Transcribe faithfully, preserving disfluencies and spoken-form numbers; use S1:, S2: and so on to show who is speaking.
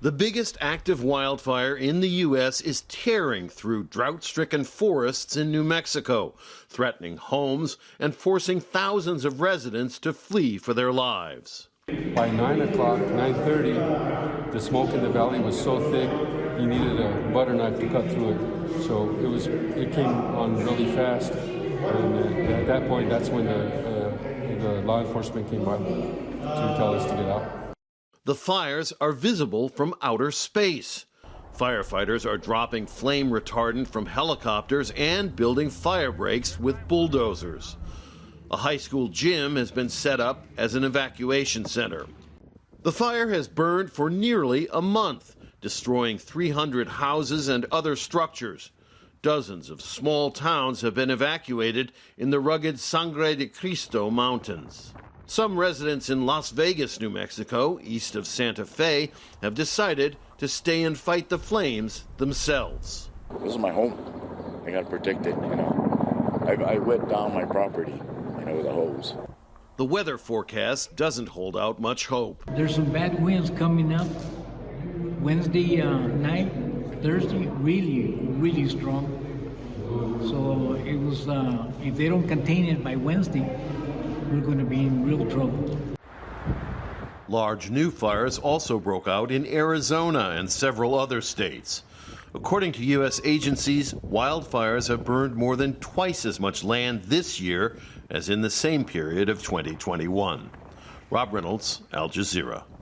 S1: The biggest active wildfire in the U S is tearing through drought-stricken forests in New Mexico, threatening homes and forcing thousands of residents to flee for their lives.
S2: By nine o'clock, nine thirty, the smoke in the valley was so thick you needed a butter knife to cut through it. So it was, it came on really fast, and uh, at that point, that's when the, uh, the law enforcement came by to tell us to get out.
S1: The fires are visible from outer space. Firefighters are dropping flame retardant from helicopters and building fire breaks with bulldozers. A high school gym has been set up as an evacuation center. The fire has burned for nearly a month, destroying three hundred houses and other structures. Dozens of small towns have been evacuated in the rugged Sangre de Cristo Mountains. Some residents in Las Vegas, New Mexico, east of Santa Fe, have decided to stay and fight the flames themselves.
S3: This is my home. I got to protect it, you know. I, I wet down my property, you know, with a hose.
S1: The weather forecast doesn't hold out much hope.
S4: There's some bad winds coming up Wednesday uh, night, Thursday, really, really strong. So it was, uh, if they don't contain it by Wednesday, we're going to be in real trouble.
S1: Large new fires also broke out in Arizona and several other states. According to U S agencies, wildfires have burned more than twice as much land this year as in the same period of twenty twenty-one. Rob Reynolds, Al Jazeera.